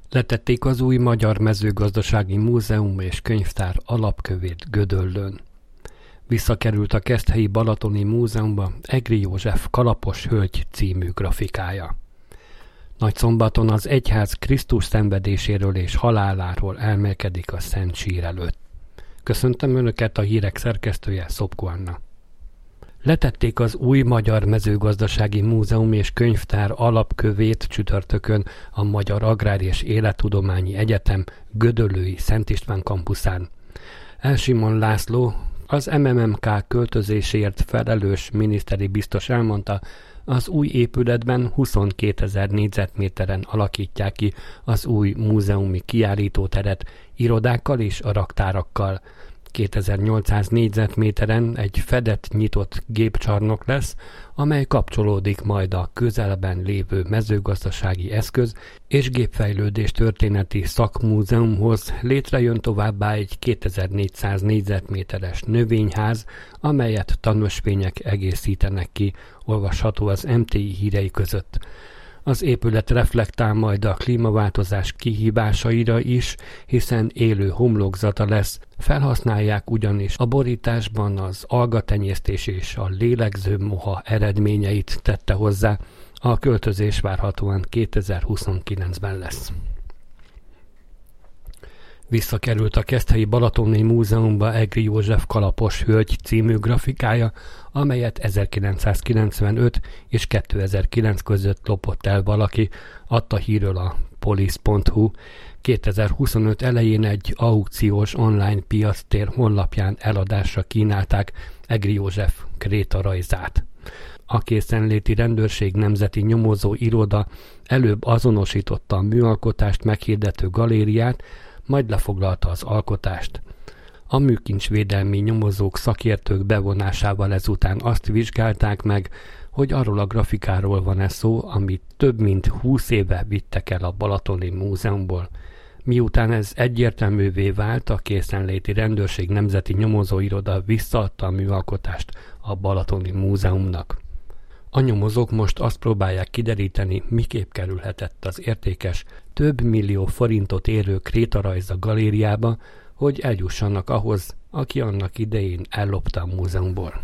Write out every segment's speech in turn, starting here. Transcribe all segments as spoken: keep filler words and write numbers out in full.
Letették az új Magyar Mezőgazdasági Múzeum és Könyvtár alapkövét Gödöllőn. Visszakerült a Keszthelyi Balatoni Múzeumba Egri József Kalapos hölgy című grafikája. Nagyszombaton az egyház Krisztus szenvedéséről és haláláról elmélkedik a Szent Sír előtt. Köszöntöm Önöket, a hírek szerkesztője, Szopko Anna. Letették az új Magyar Mezőgazdasági Múzeum és Könyvtár alapkövét csütörtökön a Magyar Agrár és Élettudományi Egyetem gödöllői Szent István kampuszán. Elsimon László, az em em em ká költözésért felelős miniszteri biztos elmondta, az új épületben huszonkétezer négyzetméteren alakítják ki az új múzeumi kiállítóteret irodákkal és a raktárakkal. kétezer-nyolcszáz négyzetméteren egy fedett nyitott gépcsarnok lesz, amely kapcsolódik majd a közelben lévő mezőgazdasági eszköz és gépfejlődés történeti szakmúzeumhoz. Létrejön továbbá egy kétezer-négyszáz négyzetméteres növényház, amelyet tanösvények egészítenek ki, olvasható az em té i hírei között. Az épület reflektál majd a klímaváltozás kihívásaira is, hiszen élő homlokzata lesz. Felhasználják ugyanis a borításban az algatenyésztés és a lélegző moha eredményeit, tette hozzá. A költözés várhatóan kétezer-huszonkilencben lesz. Visszakerült a Keszthelyi Balatoni Múzeumba Egri József Kalapos hölgy című grafikája, amelyet ezerkilencszázkilencvenöt és kétezer-kilenc között lopott el valaki, adta hírről a polisz pont hu. kétezer-huszonöt elején egy aukciós online piactér honlapján eladásra kínálták Egri József krétarajzát. A készenléti rendőrség nemzeti nyomozó iroda előbb azonosította a műalkotást meghirdető galériát, majd lefoglalta az alkotást. A műkincsvédelmi nyomozók szakértők bevonásával ezután azt vizsgálták meg, hogy arról a grafikáról van-e szó, amit több mint húsz éve vittek el a Balatoni Múzeumból. Miután ez egyértelművé vált, a készenléti rendőrség nemzeti nyomozóiroda visszaadta a műalkotást a Balatoni Múzeumnak. A nyomozók most azt próbálják kideríteni, miképp kerülhetett az értékes, több millió forintot érő krétarajz a galériába, hogy eljussanak ahhoz, aki annak idején ellopta a múzeumból.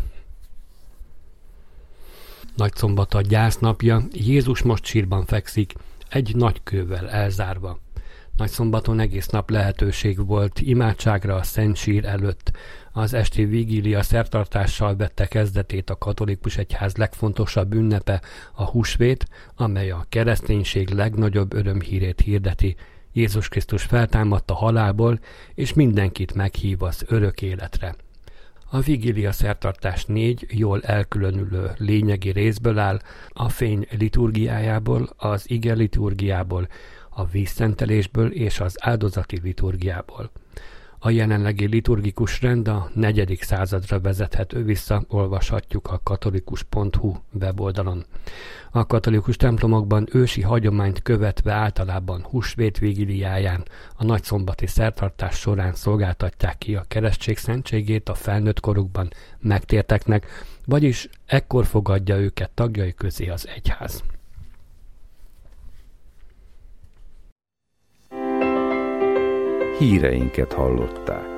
Nagyszombat a gyásznapja, Jézus most sírban fekszik, egy nagy kővel elzárva. Nagyszombaton egész nap lehetőség volt imádságra a Szent Sír előtt. Az esti vigília szertartással vette kezdetét a katolikus egyház legfontosabb ünnepe, a húsvét, amely a kereszténység legnagyobb örömhírét hirdeti. Jézus Krisztus feltámadt a halálból, és mindenkit meghív az örök életre. A vigília szertartás négy jól elkülönülő lényegi részből áll, a fény liturgiájából, az ige liturgiából, a vízszentelésből és az áldozati liturgiából. A jelenlegi liturgikus rend a negyedik századra vezethető vissza, olvashatjuk a katolikus pont hu weboldalon. A katolikus templomokban ősi hagyományt követve általában húsvét vigíliáján a nagyszombati szertartás során szolgáltatják ki a keresztség szentségét a felnőtt korukban megtérteknek, vagyis ekkor fogadja őket tagjai közé az egyház. Híreinket hallották.